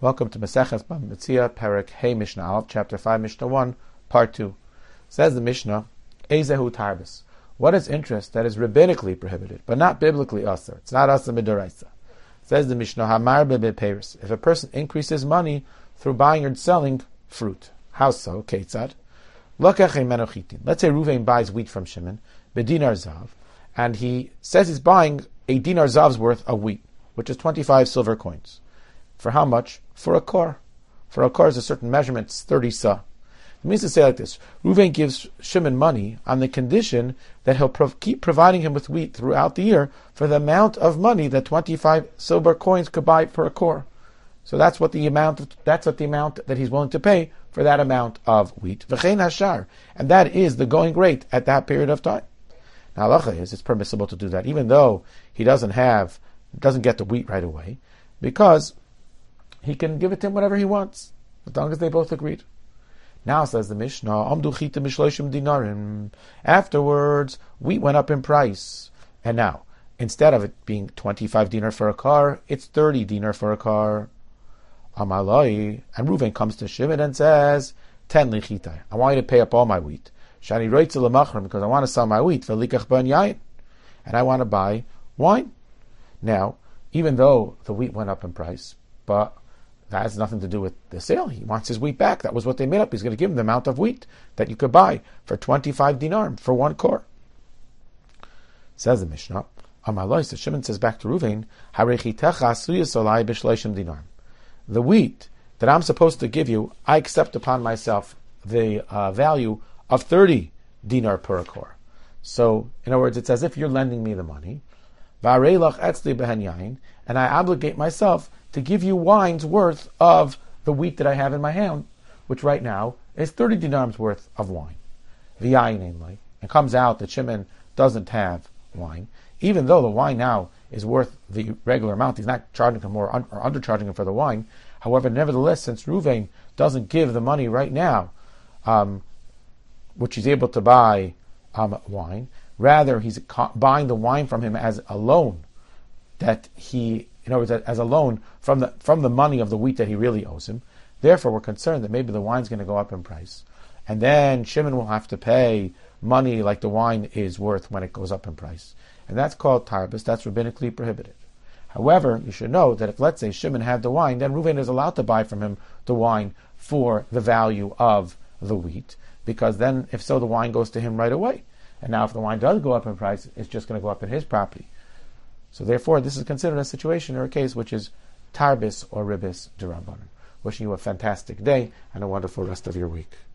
Welcome to Maseches Bava Metzia, Perek Hey Mishnah Aleph, Chapter 5, Mishnah 1, Part 2. Says the Mishnah, Ezehu Tarbis. What is interest that is rabbinically prohibited, but not biblically asur? It's not asur midoraisa. Says the Mishnah, Hamar beperis. If a person increases money through buying or selling fruit. How so? Ketzad. Lokach menochitin. Let's say Ruvain buys wheat from Shimon, bedinar zav, and he says he's buying a dinar zav's worth of wheat, which is 25 silver coins. For how much? For a kor. For a kor is a certain measurement, it's 30 sa. It means to say like this: Ruvain gives Shimon money on the condition that he'll keep providing him with wheat throughout the year for the amount of money that 25 silver coins could buy for a kor. So that's what the amount that he's willing to pay for that amount of wheat. V'chein hashar, and that is the going rate at that period of time. Now, halacha is it's permissible to do that, even though he doesn't get the wheat right away, because he can give it to him whatever he wants, as long as they both agreed. Now, says the Mishnah, Amdu chita mishloshim dinarim. Afterwards, wheat went up in price. And now, instead of it being 25 dinar for a car, it's 30 dinar for a car. Amalai. And Reuven comes to Shimon and says, 10 lichitai. I want you to pay up all my wheat. Shani roitze lemachrim, because I want to sell my wheat. Velikach ban yain. And I want to buy wine. Now, even though the wheat went up in price, but that has nothing to do with the sale. He wants his wheat back. That was what they made up. He's going to give him the amount of wheat that you could buy for 25 dinar for one kor. Says the Mishnah, Amaloi, so Shimon says back to Ruvain, the wheat that I'm supposed to give you, I accept upon myself the value of 30 dinar per kor. So, in other words, it's as if you're lending me the money, and I obligate myself to give you wine's worth of the wheat that I have in my hand, which right now is 30 dinars worth of wine. And comes out that Shimon doesn't have wine, even though the wine now is worth the regular amount. He's not charging him more or undercharging him for the wine. However, nevertheless, since Ruvain doesn't give the money right now, which he's able to buy wine, rather he's buying the wine from him as a loan that he, in other words, as a loan from the money of the wheat that he really owes him. Therefore, we're concerned that maybe the wine's going to go up in price, and then Shimon will have to pay money like the wine is worth when it goes up in price, and that's called tarbis. That's rabbinically prohibited. However, you should know that if, let's say, Shimon had the wine, then Reuven is allowed to buy from him the wine for the value of the wheat, because then, if so, the wine goes to him right away. And now, if the wine does go up in price, it's just going to go up in his property. So therefore, this is considered a situation or a case which is tarbis or ribis d'Rabbanan. Wishing you a fantastic day and a wonderful rest of your week.